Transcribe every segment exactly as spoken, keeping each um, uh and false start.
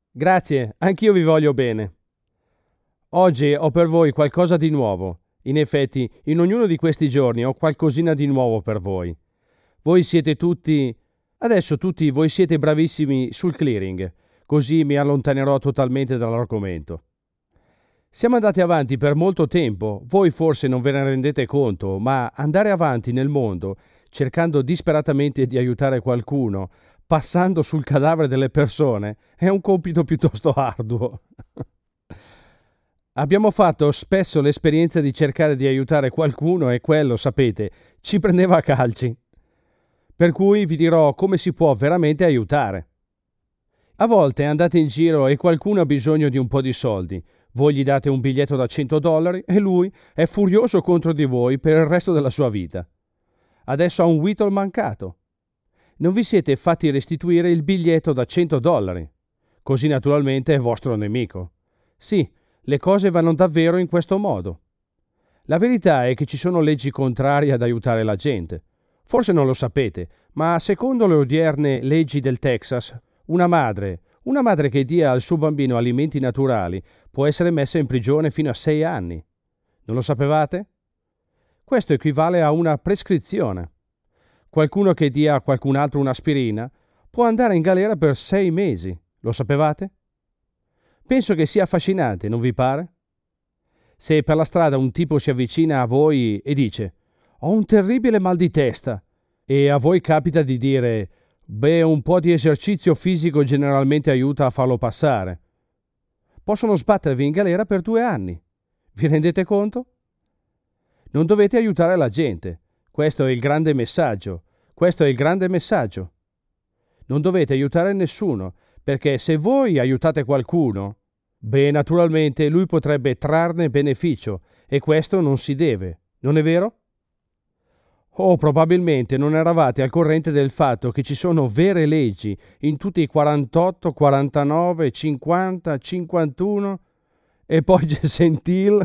Grazie, anch'io vi voglio bene. Oggi ho per voi qualcosa di nuovo. In effetti, in ognuno di questi giorni ho qualcosina di nuovo per voi. Voi siete tutti... Adesso tutti voi siete bravissimi sul clearing, così mi allontanerò totalmente dall'argomento. Siamo andati avanti per molto tempo, voi forse non ve ne rendete conto, ma andare avanti nel mondo, cercando disperatamente di aiutare qualcuno, passando sul cadavere delle persone, è un compito piuttosto arduo. Abbiamo fatto spesso l'esperienza di cercare di aiutare qualcuno e quello, sapete, ci prendeva a calci. Per cui vi dirò come si può veramente aiutare. A volte andate in giro e qualcuno ha bisogno di un po' di soldi. Voi gli date un biglietto da cento dollari e lui è furioso contro di voi per il resto della sua vita. Adesso ha un Whittle mancato. Non vi siete fatti restituire il biglietto da cento dollari. Così naturalmente è vostro nemico. Sì, le cose vanno davvero in questo modo. La verità è che ci sono leggi contrarie ad aiutare la gente. Forse non lo sapete, ma secondo le odierne leggi del Texas, una madre, una madre che dia al suo bambino alimenti naturali può essere messa in prigione fino a sei anni. Non lo sapevate? Questo equivale a una prescrizione. Qualcuno che dia a qualcun altro un'aspirina può andare in galera per sei mesi. Lo sapevate? Penso che sia affascinante, non vi pare? Se per la strada un tipo si avvicina a voi e dice «Ho un terribile mal di testa» e a voi capita di dire «Beh, un po' di esercizio fisico generalmente aiuta a farlo passare», possono sbattervi in galera per due anni. Vi rendete conto? Non dovete aiutare la gente. Questo è il grande messaggio. Questo è il grande messaggio. Non dovete aiutare nessuno, perché se voi aiutate qualcuno, beh, naturalmente lui potrebbe trarne beneficio e questo non si deve, non è vero? O probabilmente non eravate al corrente del fatto che ci sono vere leggi in tutti i quarantotto, quarantanove, cinquanta, cinquantuno e poi c'è Sentil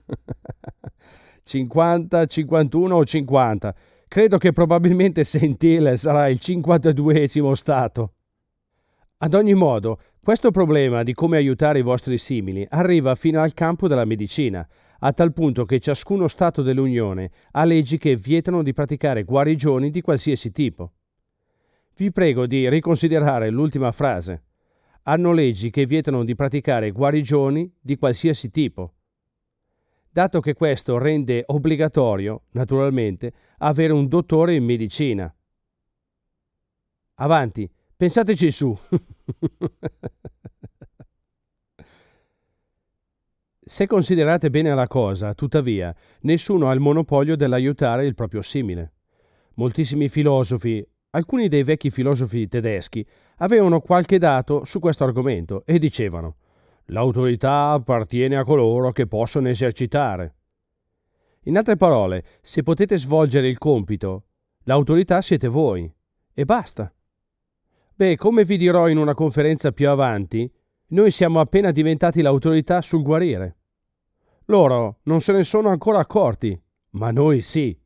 cinquanta, cinquantuno o cinquanta. Credo che probabilmente Sentil sarà il cinquantaduesimo stato. Ad ogni modo, questo problema di come aiutare i vostri simili arriva fino al campo della medicina, a tal punto che ciascuno Stato dell'Unione ha leggi che vietano di praticare guarigioni di qualsiasi tipo. Vi prego di riconsiderare l'ultima frase. Hanno leggi che vietano di praticare guarigioni di qualsiasi tipo. Dato che questo rende obbligatorio, naturalmente, avere un dottore in medicina. Avanti, pensateci su. Se considerate bene la cosa, tuttavia, nessuno ha il monopolio dell'aiutare il proprio simile. Moltissimi filosofi, alcuni dei vecchi filosofi tedeschi, avevano qualche dato su questo argomento e dicevano «L'autorità appartiene a coloro che possono esercitare». In altre parole, se potete svolgere il compito, l'autorità siete voi. E basta. Beh, come vi dirò in una conferenza più avanti, noi siamo appena diventati l'autorità sul guarire. Loro non se ne sono ancora accorti, ma noi sì.